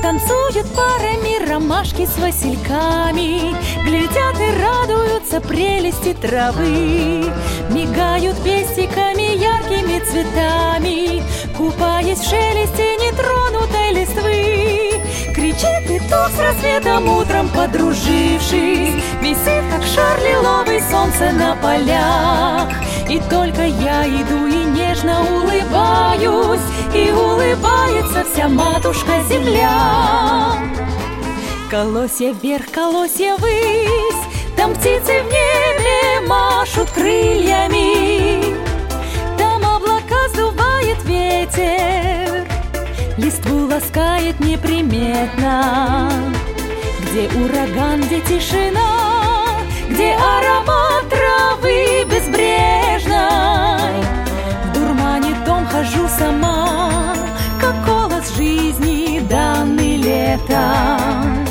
Танцуют парами ромашки с васильками, глядят и радуются прелести травы. Мигают пестиками яркими цветами, купаясь в шелесте нетронутой листвы. Кричит петух с рассветом утром подружившись, висит, как шар лиловый, солнце на полях. И только я иду и нежно улыбаюсь, и улыбается вся матушка-земля. Колосья вверх, колосья ввысь, там птицы в небе машут крыльями. Там облака сдувает ветер, листву ласкает неприметно. Где ураган, где тишина, где аромат травы безбрежной. В дурмане том хожу сама, как голос жизни, данный летом.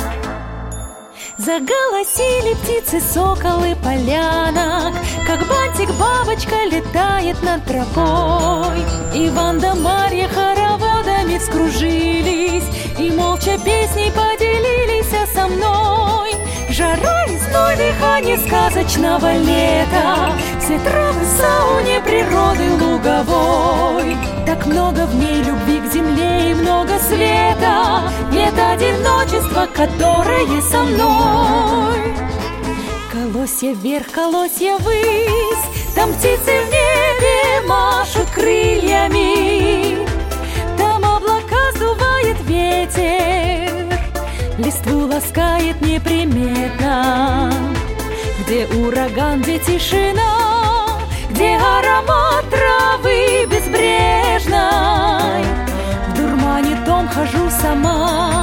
Заголосили птицы, соколы полянок, как бантик бабочка летает над тропой. Иван да Марья хороводами вскружились и молча песней поделились со мной. Жара и зной, дыхание сказочного лета, все травы в сауне природы луговой. Так много в ней любви к земле и много света, нет одиночества, которое со мной. Колосья вверх, колосья ввысь, там птицы в небе машут крыльями. Там облака сдувает ветер, листву ласкает неприметно. Где ураган, где тишина, где аромат травы безбрежной. В дурмане том хожу сама,